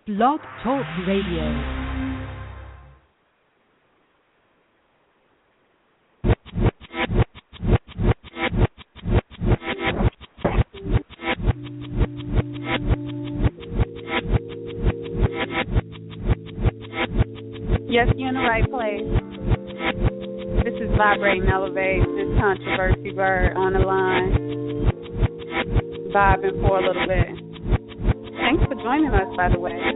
Blog Talk Radio. Yes, you're in the right place. This is Vibrate and Elevate. This Controversy Bird on the line, vibing for a little bit. Thanks for joining us, by the way.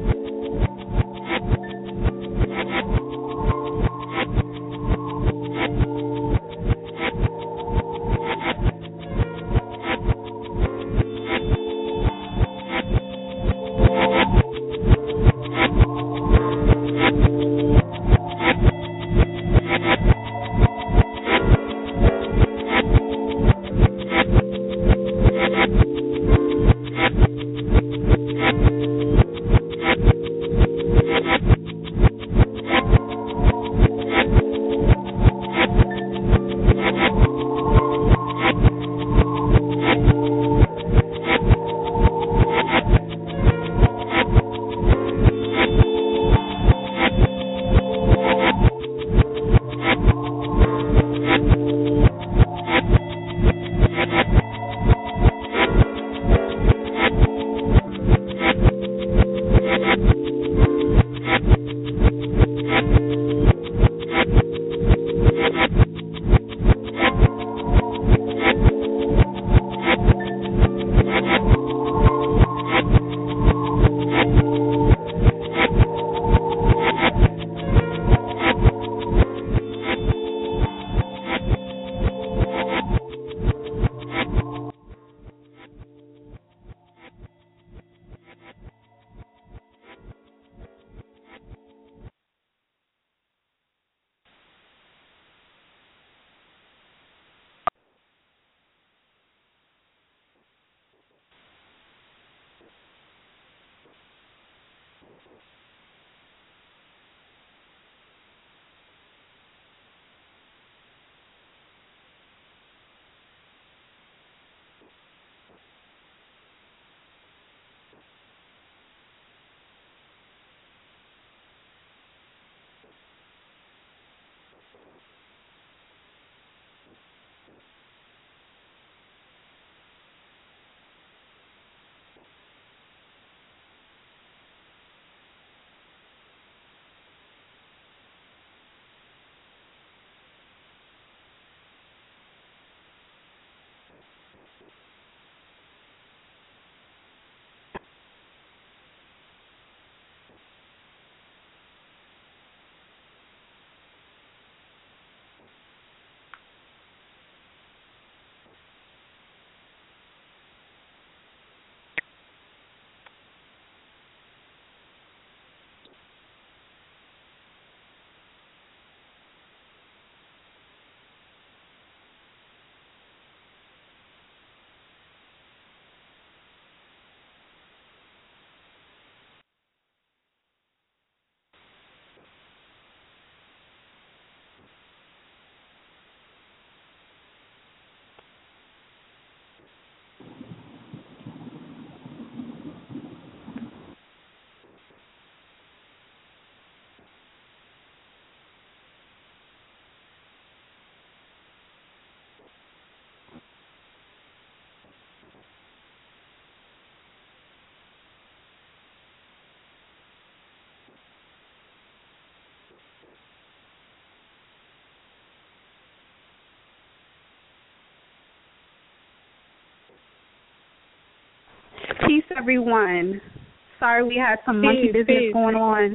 Peace, everyone. Sorry we had some monkey business going on.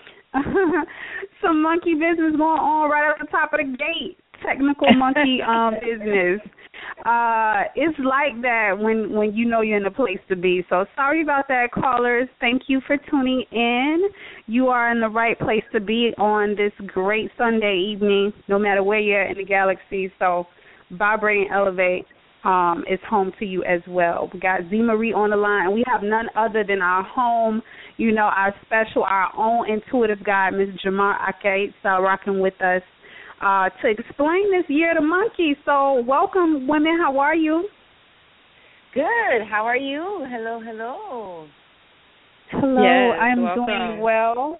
Some monkey business going on right at the top of the gate. Technical monkey business. It's like that when you know you're in a place to be. So sorry about that, callers. Thank you for tuning in. You are in the right place to be on this great Sunday evening, no matter where you're in the galaxy. So Vibrate and Elevate is home to you as well. We got Z Marie on the line, and we have none other than our home, our special, our own intuitive guide, Ms. Jamar Ake, rocking with us to explain this year of the monkey. So welcome, women. How are you? Good. How are you? Hello, hello. Hello, Yes, I'm welcome. doing well.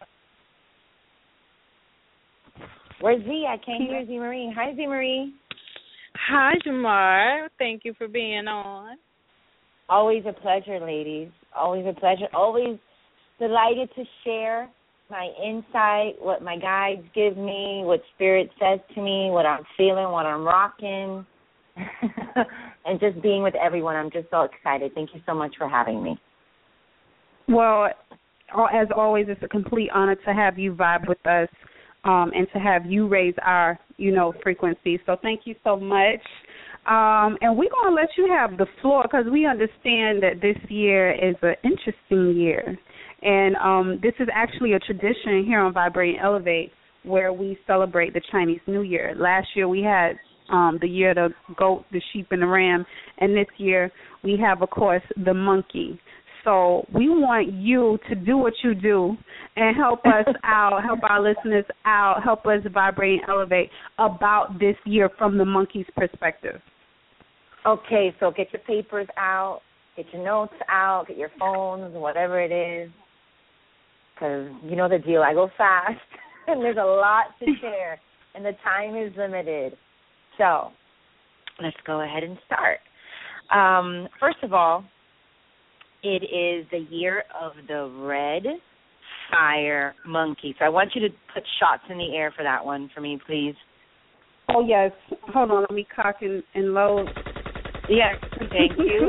Where's Z? I can't hear Z Marie. Hi, Z Marie. Hi, Jamar. Thank you for being on. Always a pleasure, ladies. Always a pleasure. Always delighted to share my insight, what my guides give me, what Spirit says to me, what I'm feeling, what I'm rocking, and just being with everyone. I'm just so excited. Thank you so much for having me. Well, as always, it's a complete honor to have you vibe with us and to have you raise our, frequency. So thank you so much. And we're going to let you have the floor because we understand that this year is an interesting year. And this is actually a tradition here on Vibrate and Elevate where we celebrate the Chinese New Year. Last year we had the year of the goat, the sheep, and the ram. And this year we have, of course, the monkey. So we want you to do what you do and help us out, help our listeners out, help us vibrate and elevate about this year from the monkey's perspective. Okay, so get your papers out, get your notes out, get your phones, whatever it is, because you know the deal. I go fast, and there's a lot to share, and the time is limited. So let's go ahead and start. First of all, it is the year of the red fire monkey. So I want you to put shots in the air for that one for me, please. Oh, yes. Hold on. Let me cock and load. Yes, thank you.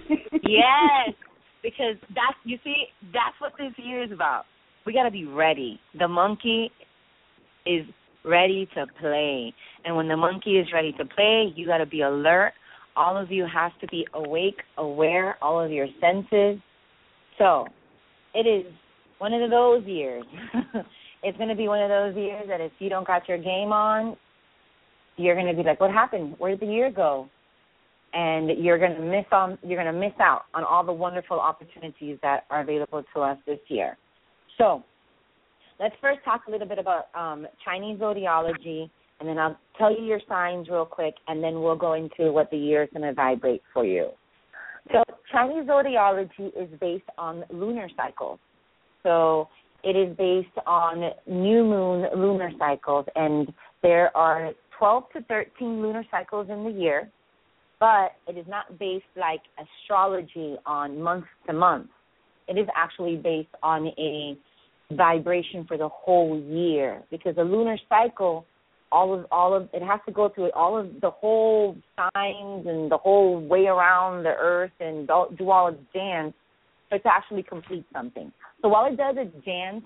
Yes, because that's what this year is about. We got to be ready. The monkey is ready to play. And when the monkey is ready to play, you got to be alert. All of you have to be awake, aware, all of your senses. So it is one of those years. It's going to be one of those years that if you don't got your game on, you're going to be like, what happened? Where did the year go? And you're going to miss out on all the wonderful opportunities that are available to us this year. So let's first talk a little bit about Chinese zodiology, and then I'll tell you your signs real quick, and then we'll go into what the year is going to vibrate for you. So Chinese zodiology is based on lunar cycles. So it is based on new moon lunar cycles, and there are 12 to 13 lunar cycles in the year, but it is not based like astrology on month to month. It is actually based on a vibration for the whole year, because the lunar cycle, all of it has to go through all of the whole signs and the whole way around the earth and do all its dance for it to actually complete something. So while it does its dance,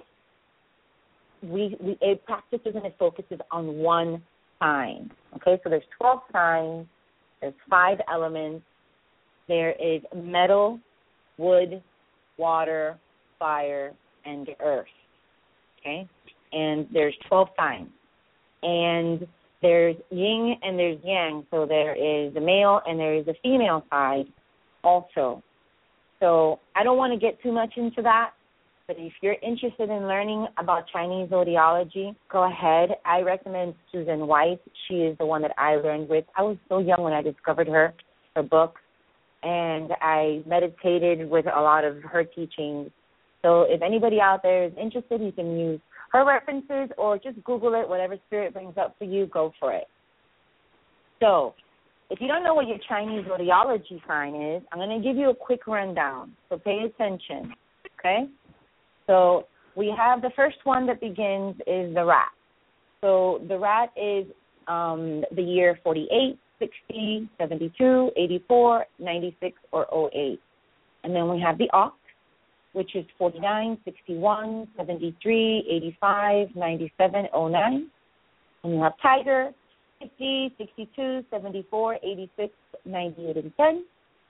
it practices and it focuses on one sign. Okay, so there's 12 signs, there's 5 elements, there is metal, wood, water, fire, and earth. Okay, and there's 12 signs. And there's yin and there's yang, so there is the male and there is the female side also. So I don't want to get too much into that, but if you're interested in learning about Chinese zodiology, go ahead. I recommend Susan Weiss. She is the one that I learned with. I was so young when I discovered her book, and I meditated with a lot of her teachings. So if anybody out there is interested, you can use her references or just Google it, whatever Spirit brings up for you, go for it. So if you don't know what your Chinese zodiology sign is, I'm going to give you a quick rundown. So pay attention, okay? So we have the first one that begins is the rat. So the rat is the year 48, 60, 72, 84, 96, or 08. And then we have the ox, which is 49, 61, 73, 85, 97, 09. And you have tiger, 50, 62, 74, 86, 98, and 10.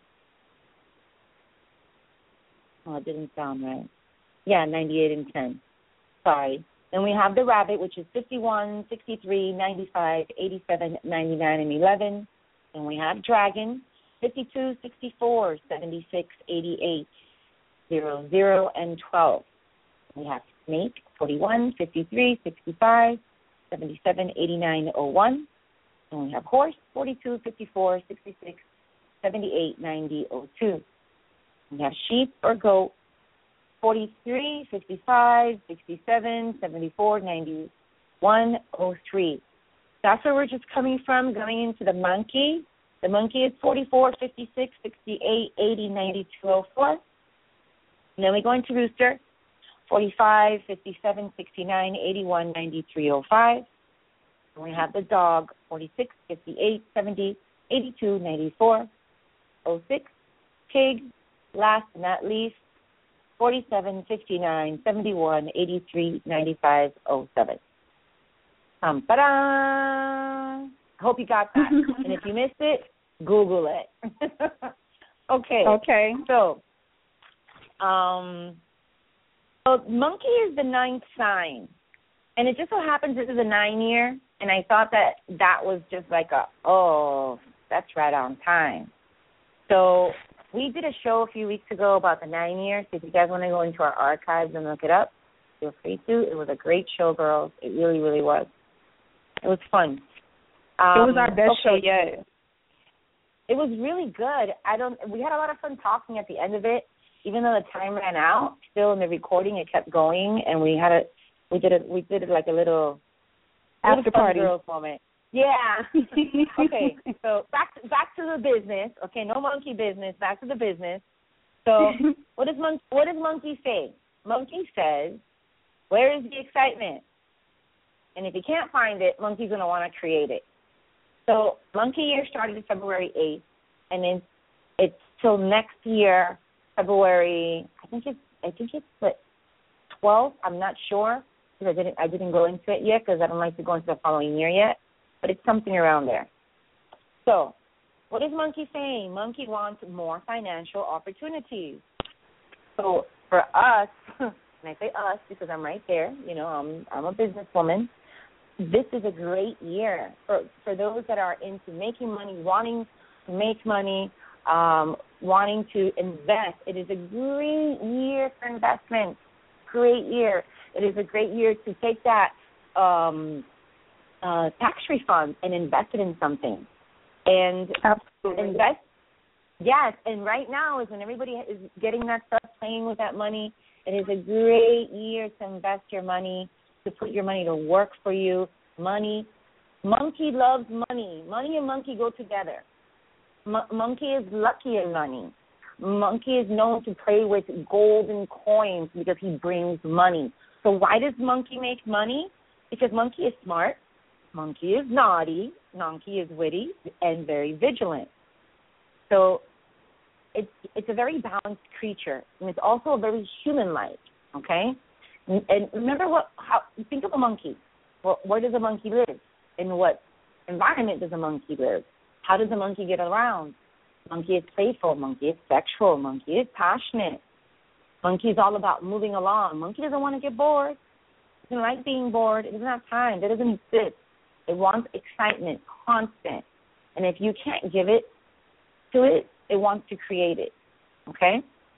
Oh, it didn't sound right. Yeah, 98 and 10. Sorry. Then we have the rabbit, which is 51, 63, 95, 87, 99, and 11. And we have dragon, 52, 64, 76, 88. 0, and 12. We have snake, 41, 53, 65, 77, 89, 01. And we have horse, 42, 54, 66, 78, 90, 02. We have sheep or goat, 43, 55, 67, 74, 91, 03. That's where we're just coming from, going into the monkey. The monkey is 44, 56, 68, 80, 92, 04. And then we go into rooster, 45, 57, 69, 81, 93, 05. And we have the dog, 46, 58, 70, 82, 94, 06. Pig, last but not least, 47, 59, 71, 83, 95, 07. Ta-da! I hope you got that. And if you missed it, Google it. Okay. Okay. So monkey is the 9th sign. And it just so happens this is a 9 year. And I thought that was just like that's right on time. So we did a show a few weeks ago about the 9 years. So if you guys want to go into our archives and look it up, feel free to. It was a great show, girls. It really, really was. It was fun. It was our best show yet. It was really good. We had a lot of fun talking at the end of it. Even though the time ran out, still in the recording it kept going, and we did it like a little after party girls moment. Yeah. Okay. So back to the business. Okay, no monkey business. Back to the business. So what does monkey say? Monkey says, "Where is the excitement?" And if you can't find it, monkey's going to want to create it. So monkey year started February 8th, and then it's till next year, February. I think it's the 12th. I'm not sure because I didn't go into it yet because I don't like to go into the following year yet. But it's something around there. So what is monkey saying? Monkey wants more financial opportunities. So for us, and I say us because I'm right there. You know, I'm a businesswoman. This is a great year for those that are into making money, wanting to make money, wanting to invest. It is a great year for investment. Great year. It is a great year to take that tax refund and invest it in something. And absolutely invest. Yes, and right now is when everybody is getting that stuff, playing with that money. It is a great year to invest your money, to put your money to work for you. Money. Monkey loves money. Money and monkey go together. Monkey is lucky in money. Monkey is known to play with golden coins because he brings money. So why does monkey make money? Because monkey is smart. Monkey is naughty. Monkey is witty and very vigilant. So it's a very balanced creature, and it's also very human-like. Okay, and remember think of a monkey. Well, where does a monkey live? In what environment does a monkey live? How does a monkey get around? Monkey is playful. Monkey is sexual. Monkey is passionate. Monkey is all about moving along. Monkey doesn't want to get bored. It doesn't like being bored. It doesn't have time. That doesn't exist. It wants excitement, constant. And if you can't give it to it, it wants to create it. Okay?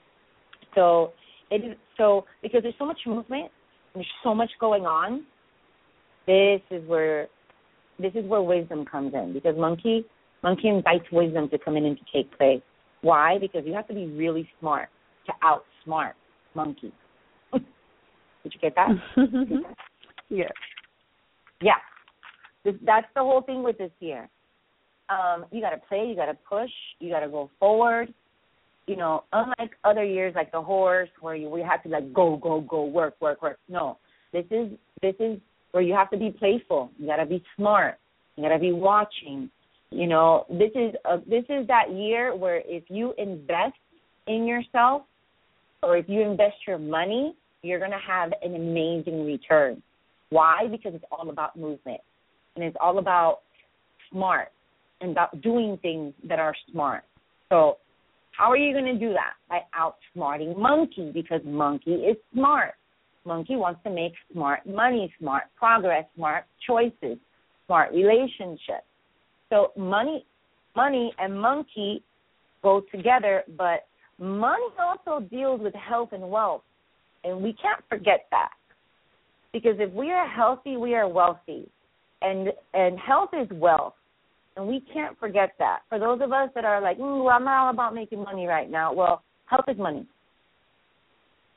So because there's so much movement, there's so much going on, this is where wisdom comes in. Because monkey invites wisdom to come in and to take place. Why? Because you have to be really smart to outsmart monkey. Did you get that? Yeah. Yeah. That's the whole thing with this year. You got to play, you got to push, you got to go forward. You know, unlike other years like the horse where we have to like go, work. No, this is where you have to be playful. You got to be smart. You got to be watching. You know, this is that year where if you invest in yourself or if you invest your money, you're going to have an amazing return. Why? Because it's all about movement. And it's all about smart and about doing things that are smart. So how are you going to do that? By outsmarting monkey, because monkey is smart. Monkey wants to make smart money, smart progress, smart choices, smart relationships. So money and monkey go together, but money also deals with health and wealth. And we can't forget that. Because if we are healthy, we are wealthy. And health is wealth, and we can't forget that. For those of us that are like, well, I'm not all about making money right now. Well, health is money.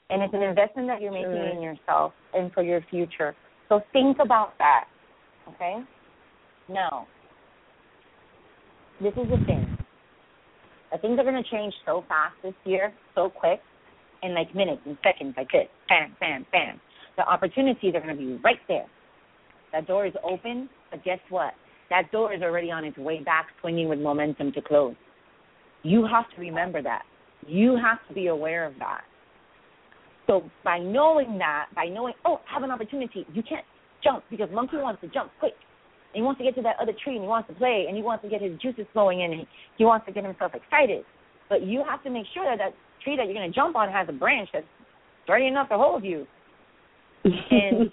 And it's an investment that you're making in yourself and for your future. So think about that, okay? Now, this is the thing. Things are going to change so fast this year, so quick, in like minutes and seconds like this. Bam, bam, bam. The opportunities are going to be right there. That door is open, but guess what? That door is already on its way back, swinging with momentum to close. You have to remember that. You have to be aware of that. So by knowing that, oh, I have an opportunity, you can't jump because Monkey wants to jump quick. And he wants to get to that other tree, and he wants to play, and he wants to get his juices flowing in, and he wants to get himself excited. But you have to make sure that that tree that you're going to jump on has a branch that's sturdy enough to hold you. And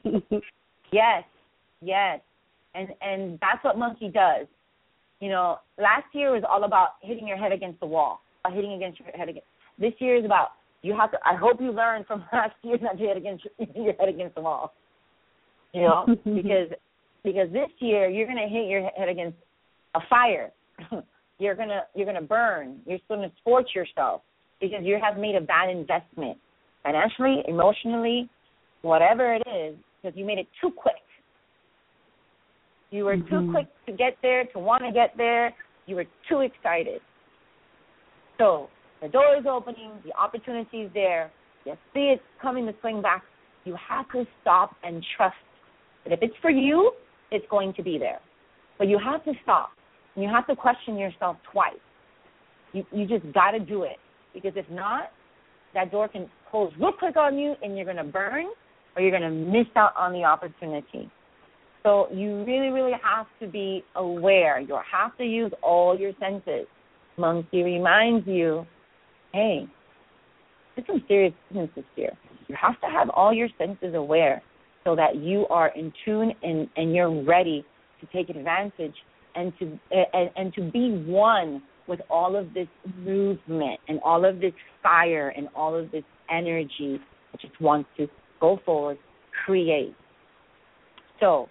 yes. And that's what Monkey does. You know, last year was all about hitting your head against the wall, hitting against your head against. This year is about you have to. I hope you learned from last year not to hit your head against the wall. You know, because this year you're gonna hit your head against a fire. You're gonna burn. You're gonna scorch yourself because you have made a bad investment, financially, emotionally, whatever it is, because you made it too quick. You were too quick to get there, to want to get there. You were too excited. So the door is opening. The opportunity is there. You see it coming to swing back. You have to stop and trust that if it's for you, it's going to be there. But you have to stop. And you have to question yourself twice. You just got to do it. Because if not, that door can close real quick on you and you're going to burn or you're going to miss out on the opportunity. So you really, really have to be aware. You have to use all your senses. Monkey reminds you, hey, there's some serious business this year. You have to have all your senses aware so that you are in tune and you're ready to take advantage and to be one with all of this movement and all of this fire and all of this energy that just wants to go forward, create. So,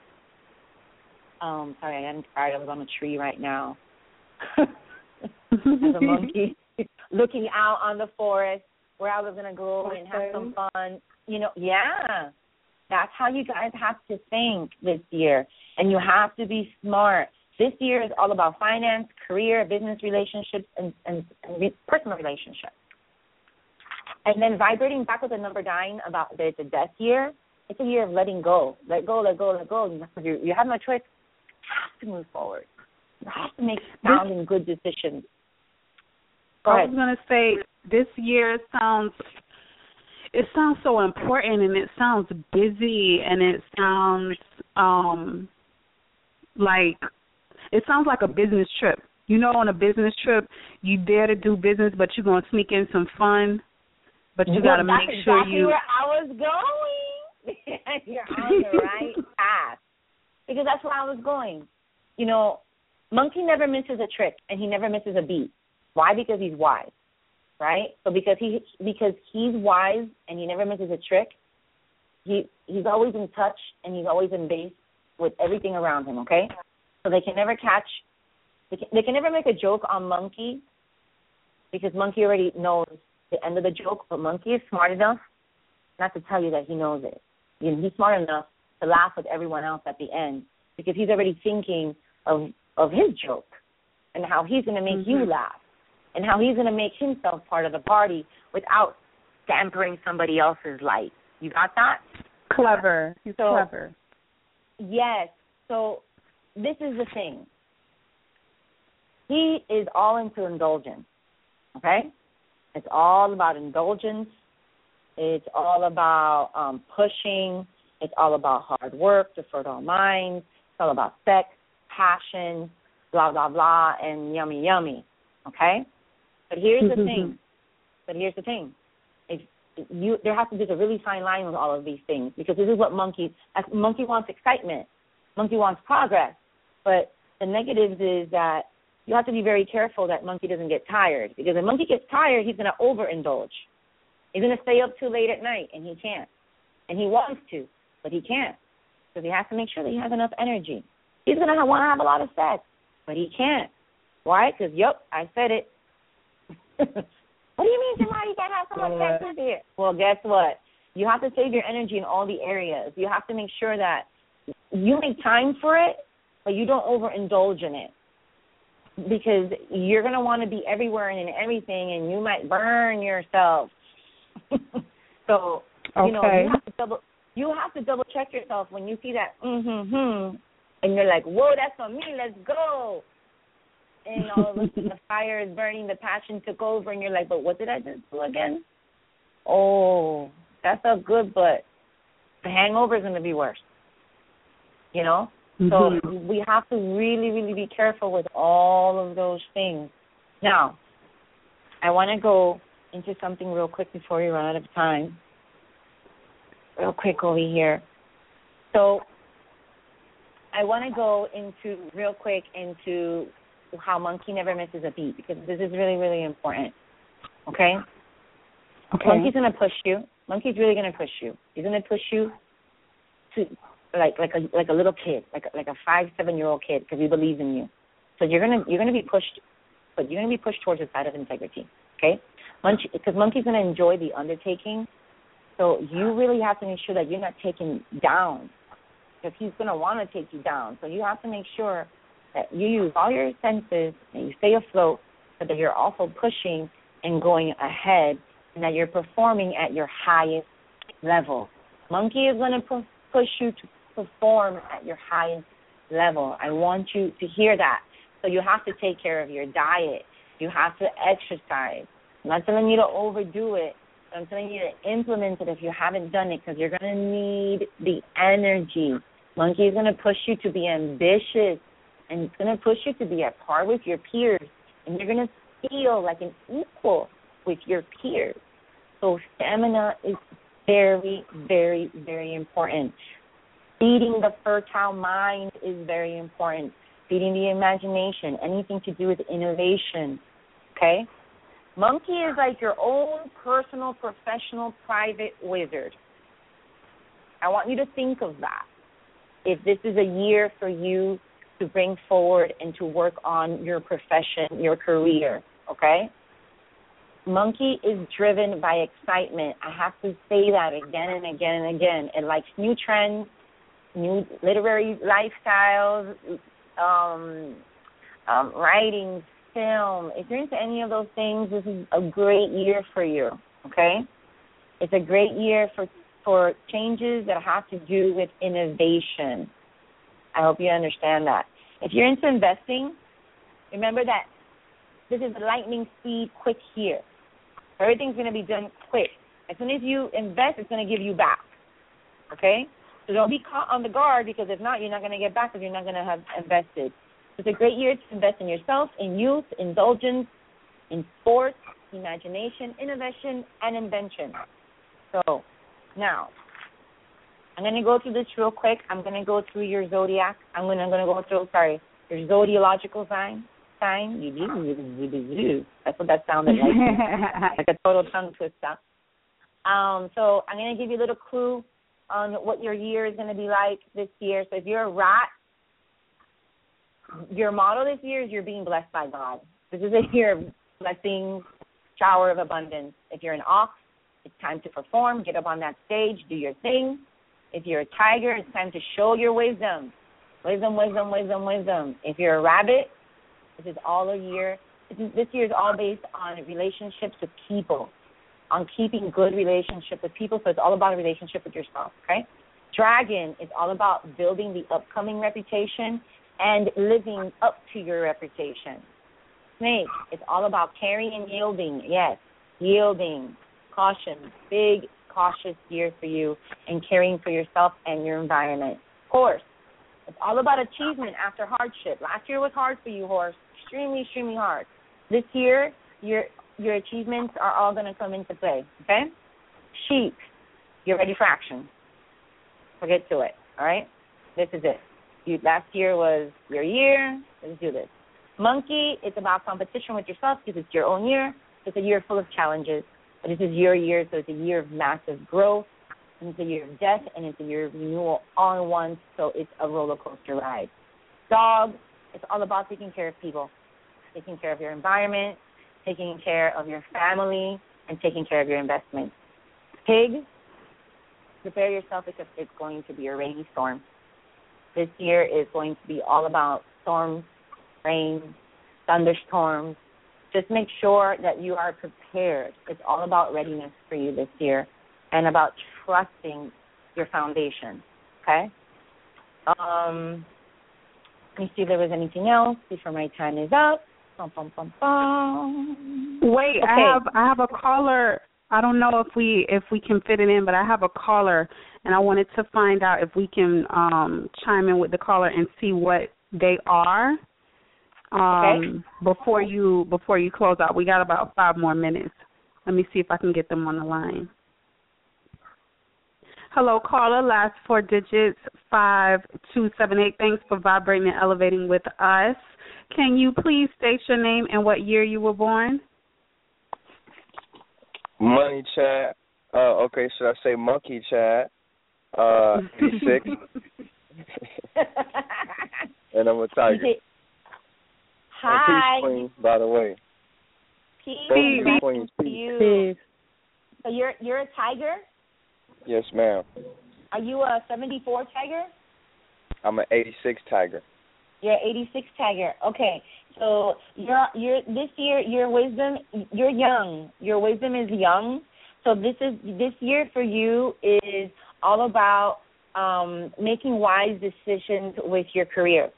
sorry, I got inspired. I was on a tree right now. As a monkey looking out on the forest where I was going to go and have some fun. You know, yeah. That's how you guys have to think this year. And you have to be smart. This year is all about finance, career, business relationships, and personal relationships. And then vibrating back with the number 9 about that it's a death year, it's a year of letting go. Let go, let go, let go. You have no choice. You have to move forward. You have to make sound and good decisions. I was going to say, this year sounds so important, and it sounds busy, and it sounds like a business trip. You know, on a business trip, you dare to do business, but you're going to sneak in some fun, but you got to make sure exactly where I was going. You're on the right path. Because that's where I was going. You know, Monkey never misses a trick, and he never misses a beat. Why? Because he's wise, right? So because he's wise and he never misses a trick, he's always in touch and he's always in base with everything around him, okay? So they can never they can never make a joke on Monkey because Monkey already knows the end of the joke, but Monkey is smart enough not to tell you that he knows it. He's smart enough to laugh with everyone else at the end because he's already thinking of his joke and how he's going to make you laugh and how he's going to make himself part of the party without dampering somebody else's light. You got that? Clever. He's clever. Yes. So this is the thing. He is all into indulgence, okay? It's all about indulgence. It's all about pushing. It's all about hard work, the fertile mind. It's all about sex, passion, blah, blah, blah, and yummy, yummy, okay? But here's the thing. There has to be a really fine line with all of these things because this is what Monkey wants excitement. Monkey wants progress. But the negatives is that you have to be very careful that Monkey doesn't get tired because if Monkey gets tired, he's going to overindulge. He's going to stay up too late at night, and he can't. And he wants to, but he can't because he has to make sure that he has enough energy. He's going to want to have a lot of sex, but he can't. Why? Because, I said it. What do you mean, Jamar, you can't have so much sex with it? Well, guess what? You have to save your energy in all the areas. You have to make sure that you make time for it, but you don't overindulge in it. Because you're going to want to be everywhere and in everything, and you might burn yourself. So, you know, you have to double check yourself when you see that, and you're like, whoa, that's on me, let's go. And all of a sudden the fire is burning, the passion took over, and you're like, but what did I just do again? Oh, that felt good, but the hangover is going to be worse. You know? So we have to really, really be careful with all of those things. Now, I want to go into something real quick before we run out of time. Real quick over here. So I want to go into how Monkey never misses a beat, because this is really, really important. Okay? Monkey's going to push you. Monkey's really going to push you. He's going to push you to like a little kid, like a 5-7-year-old kid, because he believes in you. So you're gonna be pushed, but you're gonna be pushed towards the side of integrity. Okay? Because Monkey's gonna enjoy the undertaking. So you really have to make sure that you're not taken down, because he's gonna want to take you down. So you have to make sure that you use all your senses and you stay afloat, but that you're also pushing and going ahead, and that you're performing at your highest level. Monkey is gonna push you to perform at your highest level. I want you to hear that. So you have to take care of your diet. You have to exercise. I'm not telling you to overdo it, but I'm telling you to implement it if you haven't done it, because you're going to need the energy. Monkey is going to push you to be ambitious, and it's going to push you to be at par with your peers, and you're going to feel like an equal with your peers. So stamina is very, very, very important. Feeding the fertile mind is very important. Feeding the imagination, anything to do with innovation, okay? Monkey is like your own personal, professional, private wizard. I want you to think of that. If this is a year for you to bring forward and to work on your profession, your career, okay? Monkey is driven by excitement. I have to say that again and again and again. It likes new trends, new literary lifestyles, writing, film. If you're into any of those things, this is a great year for you, okay? It's a great year for changes that have to do with innovation. I hope you understand that. If you're into investing, remember that this is a lightning speed, quick year. Everything's going to be done quick. As soon as you invest, it's going to give you back, okay? So don't be caught on the guard, because if not, you're not going to get back because you're not going to have invested. It's a great year to invest in yourself, in youth, indulgence, in sports, imagination, innovation, and invention. So now, I'm going to go through this real quick. I'm going to go through your zodiac. I'm going to go through, your zodiological sign. That's what that sounded like. Like a total tongue twister. So I'm going to give you a little clue on what your year is going to be like this year. So if you're a rat, your motto this year is you're being blessed by God. This is a year of blessings, shower of abundance. If you're an ox, it's time to perform. Get up on that stage, do your thing. If you're a tiger, it's time to show your wisdom. Wisdom, wisdom, wisdom, wisdom. If you're a rabbit, this is all a year. This year is all based on relationships with people, on keeping good relationship with people. So it's all about a relationship with yourself, okay? Dragon is all about building the upcoming reputation and living up to your reputation. Snake, it's all about caring and yielding. Yes, yielding, caution, big, cautious year for you and caring for yourself and your environment. Horse, it's all about achievement after hardship. Last year was hard for you, horse, extremely, extremely hard. This year, your achievements are all going to come into play, okay? Sheep, you're ready for action. Forget to it, all right? This is it. Last year was your year. Let's do this. Monkey, it's about competition with yourself because it's your own year. It's a year full of challenges. But this is your year, so it's a year of massive growth. And it's a year of death, and it's a year of renewal all at once, so it's a roller coaster ride. Dog, it's all about taking care of people, taking care of your environment, taking care of your family, and taking care of your investments. Pig, prepare yourself because it's going to be a rainy storm. This year is going to be all about storms, rain, thunderstorms. Just make sure that you are prepared. It's all about readiness for you this year and about trusting your foundation, okay? Let me see if there was anything else before my time is up. Bum, bum, bum, bum. Wait, Okay. I have a caller. I don't know if we can fit it in, but I have a caller, and I wanted to find out if we can chime in with the caller and see what they are. Okay. Before you close out. We got about 5 more minutes. Let me see if I can get them on the line. Hello, caller. Last 4 digits, 5278. Thanks for vibrating and elevating with us. Can you please state your name and what year you were born? Money Chat. Okay, should I say Monkey Chat? 86. And I'm a tiger. Hi. And peace, Queen, by the way. Peace. Thank you, Queen. You. So you're a tiger? Yes, ma'am. Are you a 74 tiger? I'm an 86 tiger. You're an 86 tiger. Okay. So you're this year your wisdom, you're young. Your wisdom is young. So this year for you is all about making wise decisions with your career.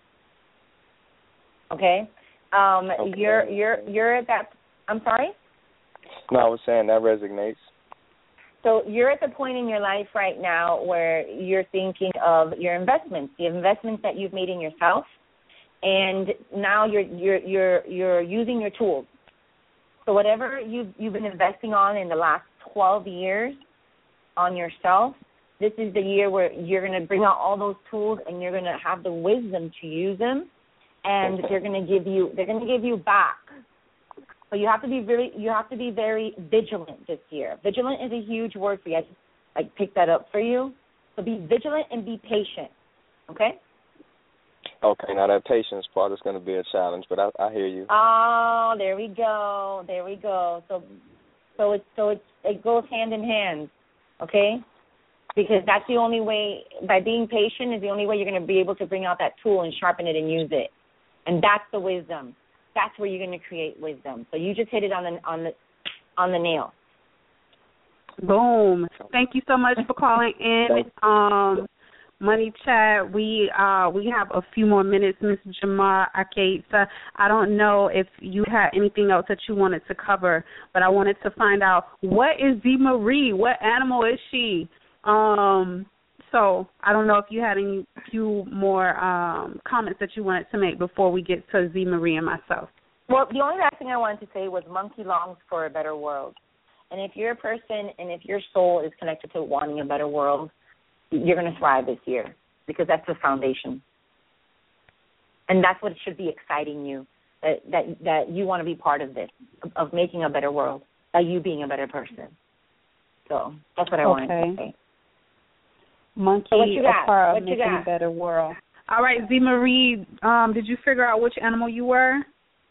Okay? Okay. You're at that. I'm sorry? No, I was saying that resonates. So you're at the point in your life right now where you're thinking of your investments, the investments that you've made in yourself, and now you're using your tools. So whatever you've been investing on in the last 12 years on yourself, this is the year where you're going to bring out all those tools and you're going to have the wisdom to use them, and they're going to give you back. But you have to be very vigilant this year. Vigilant is a huge word for you. I picked that up for you. So be vigilant and be patient. Okay? Okay, now that patience part is going to be a challenge, but I hear you. Oh, there we go. So it goes hand in hand. Okay? Because that's the only way. By being patient is the only way you're going to be able to bring out that tool and sharpen it and use it. And that's the wisdom. That's where you're going to create wisdom. So you just hit it on the nail. Boom. Thank you so much for calling in. Money Chat, we have a few more minutes, Ms. Jamar Aketsa. I don't know if you had anything else that you wanted to cover, but I wanted to find out, what is Z Marie? What animal is she? So I don't know if you had any few more comments that you wanted to make before we get to Z Marie and myself. Well, the only last thing I wanted to say was monkey longs for a better world. And if you're a person and if your soul is connected to wanting a better world, you're going to thrive this year because that's the foundation. And that's what should be exciting you, that you want to be part of this, of making a better world, by you being a better person. So that's what I wanted to say. Monkey, so what you got? a part of what you making got? a better world. All right, Z Marie, did you figure out which animal you were?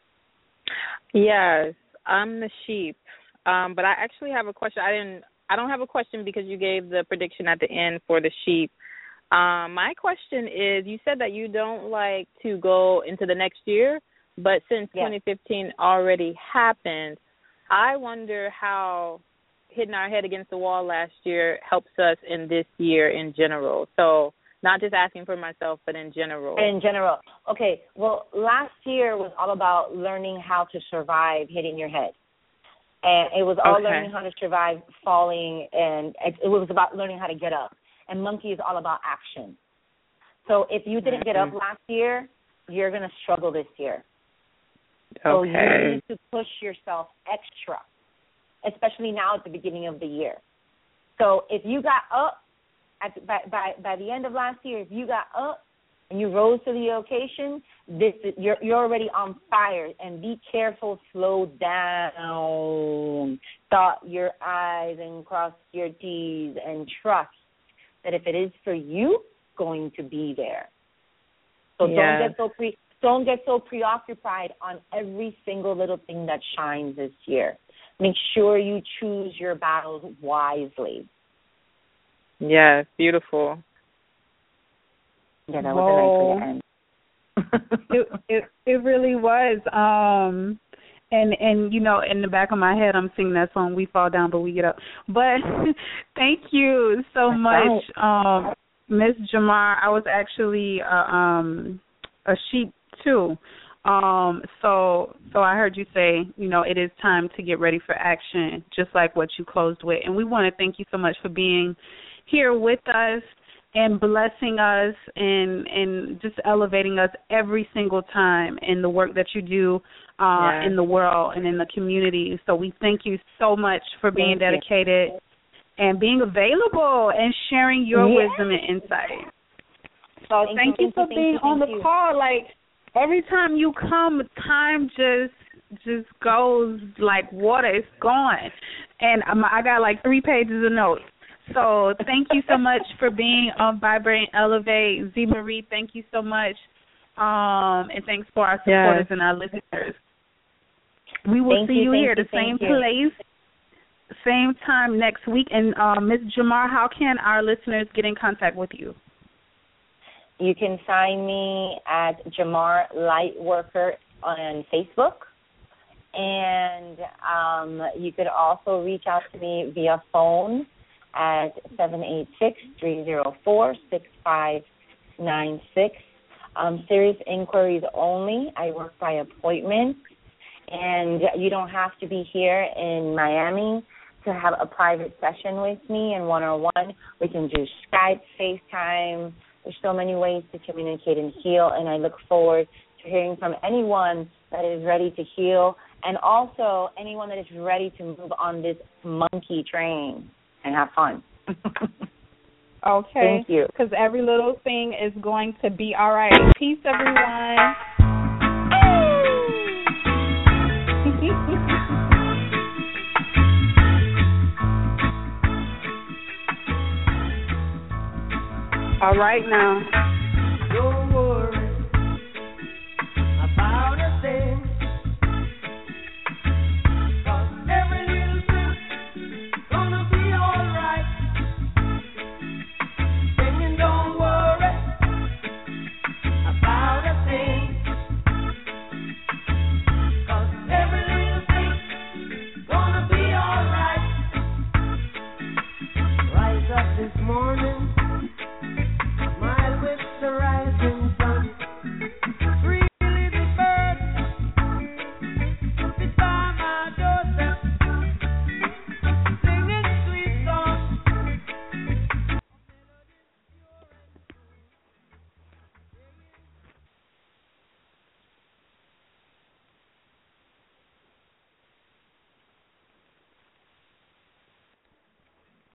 Yes, I'm the sheep. But I actually have a question. I don't have a question because you gave the prediction at the end for the sheep. My question is, you said that you don't like to go into the next year, but since 2015 already happened, I wonder how hitting our head against the wall last year helps us in this year in general. So not just asking for myself, but in general. In general. Okay, well, last year was all about learning how to survive hitting your head. And it was all learning how to survive falling, and it was about learning how to get up. And monkey is all about action. So if you didn't get up last year, you're going to struggle this year. So you need to push yourself extra, especially now at the beginning of the year. So if you got up, by the end of last year, if you got up and you rose to the occasion, you're already on fire. And be careful, slow down, dot your I's and cross your T's, and trust that if it is for you, it's going to be there. So don't get so preoccupied on every single little thing that shines this year. Make sure you choose your battles wisely. Yes, beautiful. Yeah, that was a nice way to end. it really was. And you know, in the back of my head, I'm singing that song, "We Fall Down, But We Get Up." But thank you so much, Miss Jamar. I was actually a sheep too. So I heard you say, you know, it is time to get ready for action, just like what you closed with. And we want to thank you so much for being here with us and blessing us and just elevating us every single time in the work that you do in the world and in the community. So we thank you so much for being dedicated and being available and sharing your wisdom and insight. So thank you for being on the call. Like, every time you come, time just goes like water. It's gone. And I got like 3 pages of notes. So thank you so much for being on Vibrate and Elevate. Z. Marie, thank you so much. And thanks for our supporters and our listeners. We will see you here, the same place, same time next week. And Ms. Jamar, how can our listeners get in contact with you? You can find me at Jamar Lightworker on Facebook. And you could also reach out to me via phone at 786-304-6596. Serious inquiries only. I work by appointment. And you don't have to be here in Miami to have a private session with me and one-on-one. We can do Skype, FaceTime. There's so many ways to communicate and heal, and I look forward to hearing from anyone that is ready to heal and also anyone that is ready to move on this monkey train and have fun. Okay. Thank you. Because every little thing is going to be all right. Peace, everyone. All right now.